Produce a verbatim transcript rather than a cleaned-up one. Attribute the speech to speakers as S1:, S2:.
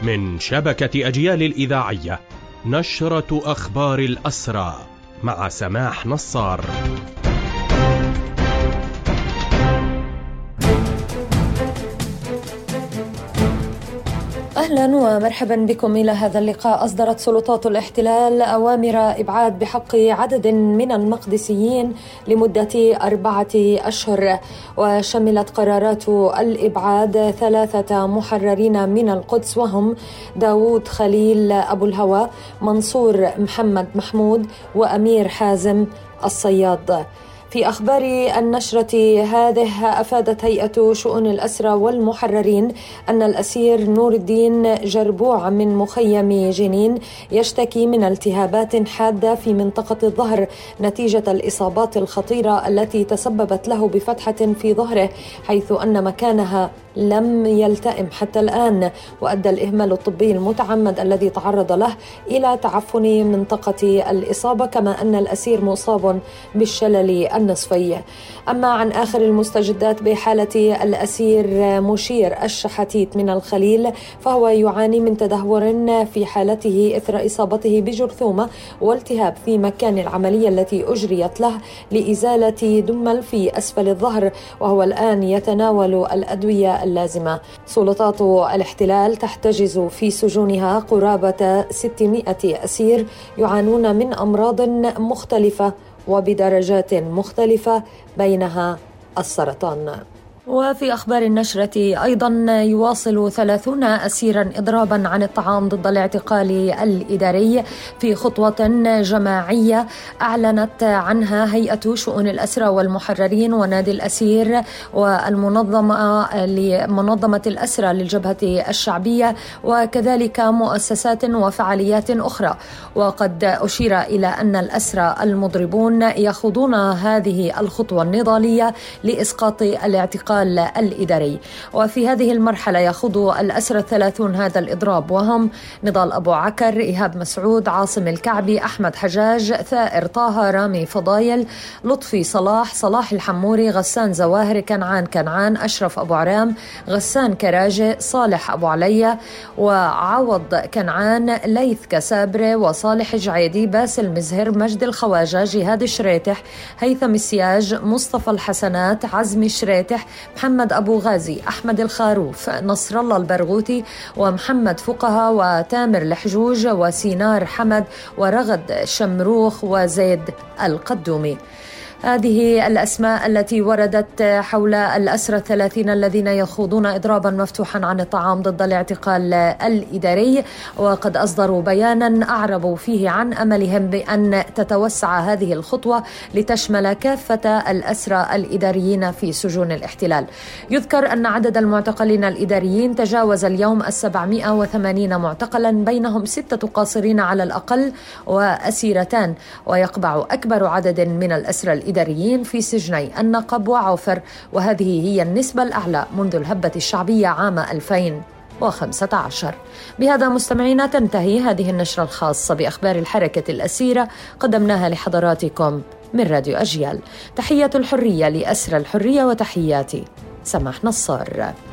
S1: من شبكة أجيال الإذاعية، نشرة أخبار الأسرى مع سماح نصار.
S2: أهلا ومرحبا بكم إلى هذا اللقاء. أصدرت سلطات الاحتلال أوامر إبعاد بحق عدد من المقدسيين لمدة أربعة أشهر، وشملت قرارات الإبعاد ثلاثة محررين من القدس، وهم داود خليل أبو الهوى، منصور محمد محمود، وأمير حازم الصياد. في أخبار النشرة هذه، أفادت هيئة شؤون الأسرى والمحررين أن الأسير نور الدين جربوع من مخيم جنين يشتكي من التهابات حادة في منطقة الظهر نتيجة الإصابات الخطيرة التي تسببت له بفتحة في ظهره، حيث أن مكانها لم يلتئم حتى الآن، وأدى الإهمال الطبي المتعمد الذي تعرض له إلى تعفن منطقة الإصابة، كما أن الأسير مصاب بالشلل النصفي. أما عن آخر المستجدات بحالة الأسير مشير الشحاتيت من الخليل، فهو يعاني من تدهور في حالته إثر إصابته بجرثومة والتهاب في مكان العملية التي أجريت له لإزالة دمل في أسفل الظهر، وهو الآن يتناول الأدوية اللازمة. سلطات الاحتلال تحتجز في سجونها قرابة ستمائة أسير يعانون من أمراض مختلفة وبدرجات مختلفة، بينها السرطان. وفي أخبار النشرة أيضا، يواصل ثلاثون أسيرا إضرابا عن الطعام ضد الاعتقال الإداري في خطوة جماعية أعلنت عنها هيئة شؤون الأسرى والمحررين ونادي الأسير والمنظمة لمنظمة الأسرى للجبهة الشعبية، وكذلك مؤسسات وفعاليات أخرى. وقد أشير إلى أن الأسرى المضربون يخوضون هذه الخطوة النضالية لإسقاط الاعتقال الإداري. وفي هذه المرحلة يخوض الأسرى الثلاثون هذا الإضراب، وهم نضال أبو عكر، إيهاب مسعود، عاصم الكعبي، أحمد حجاج، ثائر طه، رامي فضايل، لطفي صلاح، صلاح الحموري، غسان زواهر، كنعان كنعان، أشرف أبو عرام، غسان كراجة، صالح أبو عليا، وعوض كنعان، ليث كسابرة، وصالح جعيدي، باسل مزهر، مجد الخواجة، جهاد شريتح، هيثم السياج، مصطفى الحسنات، عزمي شريتح، محمد أبو غازي، أحمد الخاروف، نصر الله البرغوثي، ومحمد فقهة، وتامر الحجوج، وسينار حمد، ورغد شمروخ، وزيد القدومي. هذه الأسماء التي وردت حول الأسرى الثلاثين الذين يخوضون إضرابا مفتوحا عن الطعام ضد الاعتقال الإداري، وقد أصدروا بيانا أعربوا فيه عن أملهم بأن تتوسع هذه الخطوة لتشمل كافة الأسرى الإداريين في سجون الاحتلال. يذكر أن عدد المعتقلين الإداريين تجاوز اليوم السبعمائة وثمانين معتقلا، بينهم ستة قاصرين على الأقل وأسيرتان، ويقبع أكبر عدد من الأسرى الإداريين إداريين في سجني النقب وعوفر، وهذه هي النسبة الأعلى منذ الهبة الشعبية عام ألفين وخمسة عشر. بهذا مستمعينا تنتهي هذه النشرة الخاصة بأخبار الحركة الأسيرة، قدمناها لحضراتكم من راديو أجيال. تحية الحرية لأسرى الحرية، وتحياتي سماح نصار.